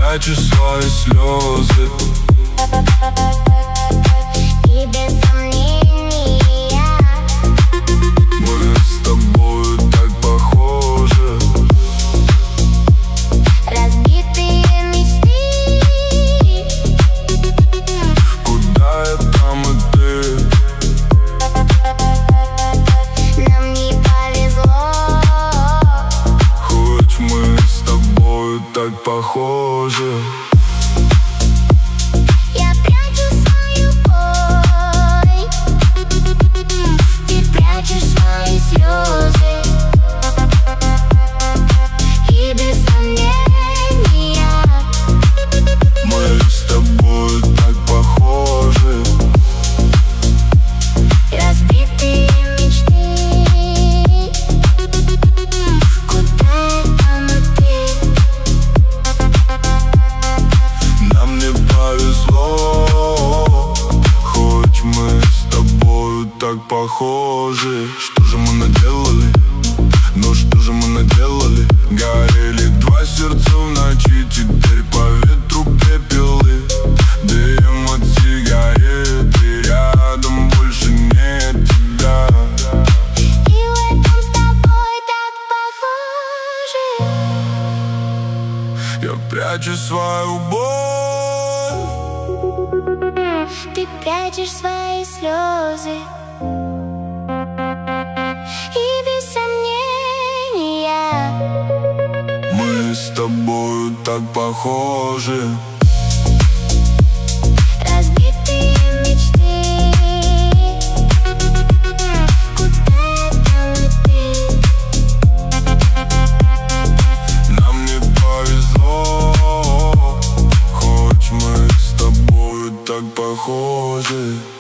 прячешь свои слезы. И без сомнения Мы с тобою так похожи. разбитые мечты. Куда я, там и ты. Нам не повезло. Хоть мы с тобою так похожи. Я прячу свою боль, ты прячешь свои слезы. И без сомнения Мы с тобою так похожи. разбитые мечты. Куда я, там и ты. Нам не повезло. Хоть мы с тобою так похожи. Что же мы наделали? Ну что же мы наделали? Горели два сердца в ночи, теперь по ветру пепелы. Дым от сигарет, и рядом больше нет тебя. И в этом с тобой так похожи. Я прячу свою боль. Ты прячешь свои слезы. И без сомнения Мы с тобою так похожи. разбитые мечты. Куда я, там и ты. Нам не повезло. Хоть мы с тобою так похожи.